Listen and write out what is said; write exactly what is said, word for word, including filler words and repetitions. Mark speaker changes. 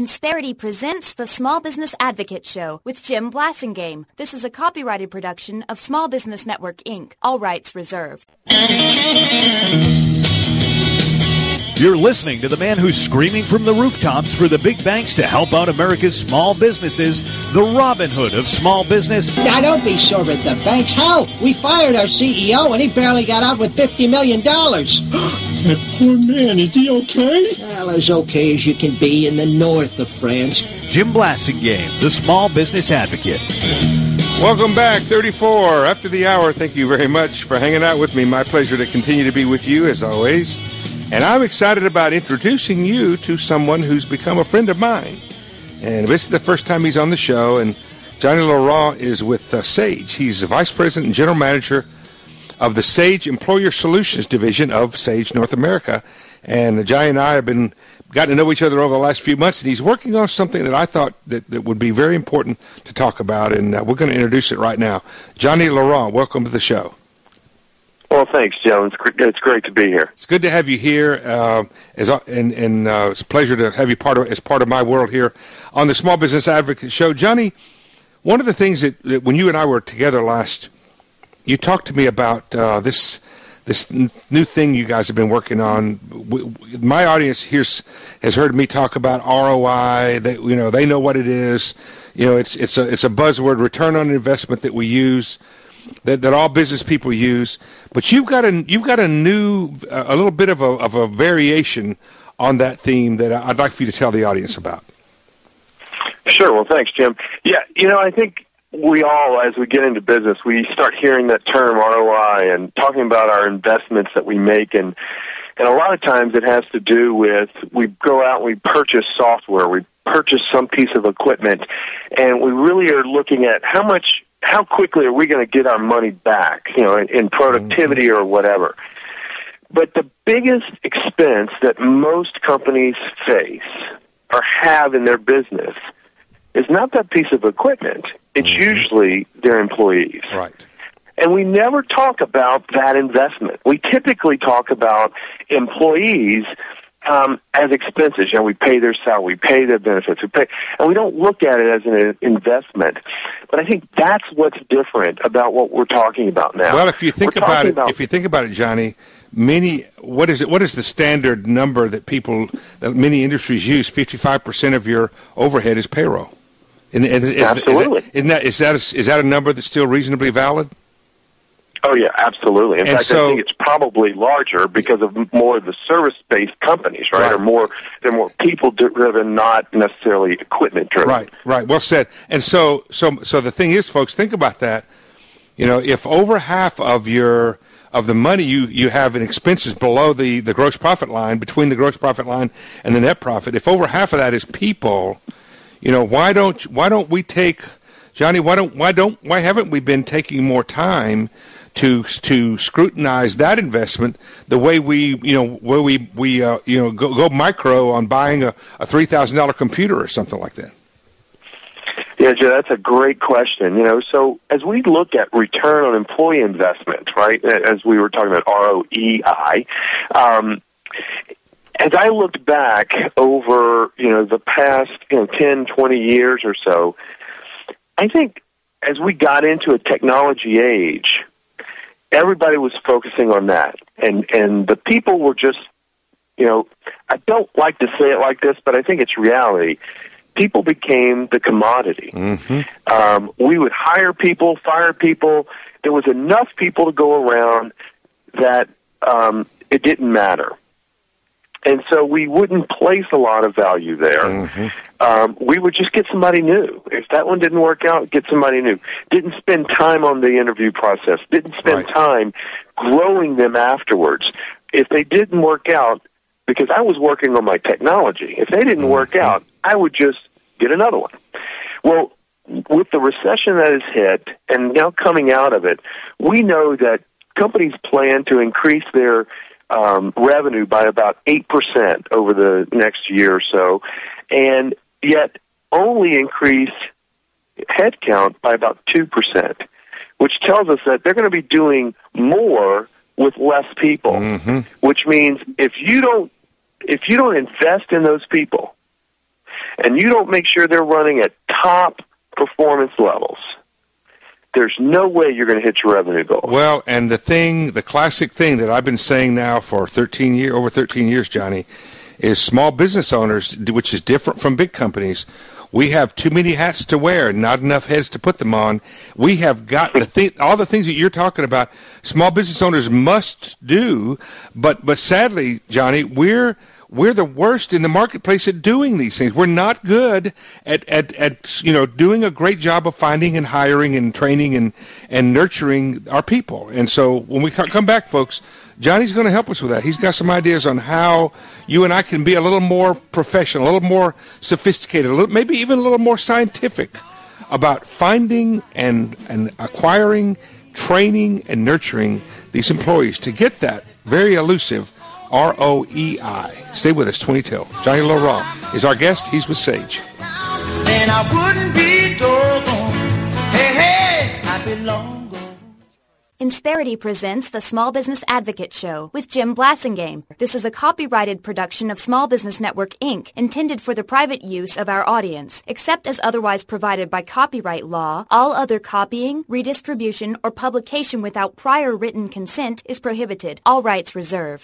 Speaker 1: Insperity presents the Small Business Advocate Show with Jim Blasingame. This is a copyrighted production of Small Business Network, Incorporated. All rights reserved.
Speaker 2: You're listening to the man who's screaming from the rooftops for the big banks to help out America's small businesses, the Robin Hood of small business.
Speaker 3: Now, don't be sore at the banks. Hell, we fired our C E O and he barely got out with fifty million dollars.
Speaker 4: That poor man, is he okay?
Speaker 3: Well, as okay as you can be in the north of France.
Speaker 2: Jim Blasingame, the Small Business Advocate.
Speaker 5: Welcome back, thirty-four after the hour. Thank you very much for hanging out with me. My pleasure to continue to be with you, as always. And I'm excited about introducing you to someone who's become a friend of mine. And this is the first time he's on the show, and Johnny Laurent is with uh, Sage. He's the Vice President and General Manager of the Sage Employer Solutions Division of Sage North America. And Johnny and I have been gotten to know each other over the last few months, and he's working on something that I thought that, that would be very important to talk about, and uh, we're going to introduce it right now. Johnny Laurent, welcome to the show.
Speaker 6: Well, thanks, Joe. It's, it's great to be here.
Speaker 5: It's good to have you here, uh, as, and, and uh, it's a pleasure to have you part of, as part of my world here on the Small Business Advocate Show. Johnny, one of the things that, that when you and I were together last, you talked to me about uh, this this new thing you guys have been working on. My audience here has heard me talk about R O I. They, you know, they know what it is. You know, it's it's a it's a buzzword, return on investment, that we use, that, that all business people use. But you've got a you've got a new a little bit of a of a variation on that theme that I'd like for you to tell the audience about.
Speaker 6: Sure. Well, thanks, Jim. Yeah, you know, I think we all, as we get into business, we start hearing that term R O I and talking about our investments that we make, and and a lot of times it has to do with we go out and we purchase software, we purchase some piece of equipment, and we really are looking at how much, how quickly are we going to get our money back, you know, in, in productivity or whatever. But the biggest expense that most companies face or have in their business is not that piece of equipment. It's mm-hmm. usually their employees.
Speaker 5: Right.
Speaker 6: And we never talk about that investment. We typically talk about employees um, as expenses. You know, we pay their salary, we pay their benefits, we pay, and we don't look at it as an investment. But I think that's what's different about what we're talking about now.
Speaker 5: Well, if you think
Speaker 6: we're
Speaker 5: about it,
Speaker 6: about,
Speaker 5: if you think about it, Johnny, many what is it? What is the standard number that people, that many industries use? Fifty-five percent of your overhead is payroll. And, and is,
Speaker 6: absolutely.
Speaker 5: Is that, isn't that is that a, is that a number that's still reasonably valid?
Speaker 6: Oh, yeah, absolutely. In
Speaker 5: and
Speaker 6: fact,
Speaker 5: so,
Speaker 6: I think it's probably larger because of more of the service-based companies, right?
Speaker 5: right.
Speaker 6: Or more, they're more people-driven, not necessarily equipment-driven.
Speaker 5: Right, right. Well said. And so, so, so the thing is, folks, think about that. You know, if over half of your of the money you, you have in expenses below the, the gross profit line, between the gross profit line and the net profit, if over half of that is people, you know, why don't why don't we take, Johnny? Why don't why don't why haven't we been taking more time to to scrutinize that investment the way we you know where we we uh, you know go, go micro on buying a, a three thousand dollar computer or something like that?
Speaker 6: Yeah, Joe, that's a great question. You know, so as we look at return on employee investment, right? As we were talking about R O E I. Um, As I looked back over, you know, the past, you know, ten, twenty years or so, I think as we got into a technology age, everybody was focusing on that. And, and the people were just, you know, I don't like to say it like this, but I think it's reality. People became the commodity.
Speaker 5: Mm-hmm.
Speaker 6: Um, we would hire people, fire people. There was enough people to go around that um, it didn't matter. And so we wouldn't place a lot of value there.
Speaker 5: Mm-hmm.
Speaker 6: Um, we would just get somebody new. If that one didn't work out, get somebody new. Didn't spend time on the interview process. Didn't spend
Speaker 5: right.
Speaker 6: time growing them afterwards. If they didn't work out, because I was working on my technology, if they didn't mm-hmm. work out, I would just get another one. Well, with the recession that has hit and now coming out of it, we know that companies plan to increase their Um, revenue by about eight percent over the next year or so, and yet only increase headcount by about two percent, which tells us that they're going to be doing more with less people,
Speaker 5: mm-hmm.
Speaker 6: which means if you don't if you don't invest in those people, and you don't make sure they're running at top performance levels, there's no way you're going to hit your revenue goals.
Speaker 5: Well, and the thing, the classic thing that I've been saying now for thirteen years, over thirteen years, Johnny, is small business owners, which is different from big companies. We have too many hats to wear, not enough heads to put them on. We have got the thing, all the things that you're talking about. Small business owners must do, but but sadly, Johnny, we're we're the worst in the marketplace at doing these things. We're not good at at, at you know doing a great job of finding and hiring and training and and nurturing our people. And so when we talk, come back, folks, Johnny's going to help us with that. He's got some ideas on how you and I can be a little more professional, a little more sophisticated, a little, maybe even a little more scientific about finding and, and acquiring, training, and nurturing these employees to get that very elusive R O E I. Stay with us, twenty till. Johnny Laurent is our guest. He's with Sage.
Speaker 7: And I wouldn't be doggone. Hey, hey, I belong.
Speaker 1: Insperity presents the Small Business Advocate Show with Jim Blasingame. This is a copyrighted production of Small Business Network, Incorporated, intended for the private use of our audience. Except as otherwise provided by copyright law, all other copying, redistribution, or publication without prior written consent is prohibited. All rights reserved.